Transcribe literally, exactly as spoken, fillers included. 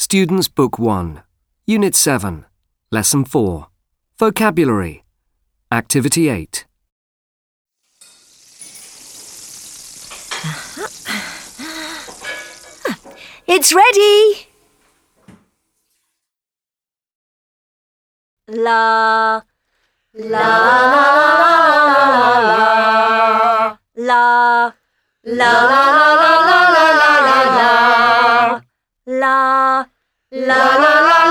Students Book one, Unit seven, Lesson four, Vocabulary, Activity eight. It's ready! La, la, la, la, la, la, la, la, la, la, la, la, la, la, la, la,